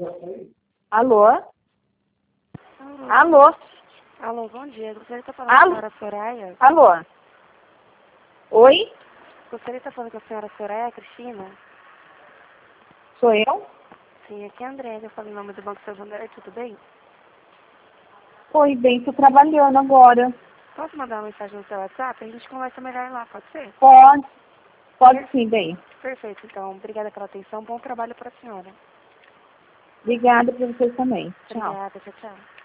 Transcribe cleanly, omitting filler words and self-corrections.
Alô? Alô? Alô? Alô, bom dia. Gostaria de estar falando com a senhora Soraya. Alô? Oi? Gostaria de estar falando com a senhora Soraya Cristina. Sou eu? Sim, aqui é a André. Eu falo em nome do Banco Santander. Tudo bem? Oi, bem, tô trabalhando agora. Posso mandar uma mensagem no seu WhatsApp? A gente conversa melhor lá, pode ser? Pode sim, bem. Perfeito, então. Obrigada pela atenção. Bom trabalho para a senhora. Obrigada pra vocês também. Tchau. Obrigada, tchau, tchau.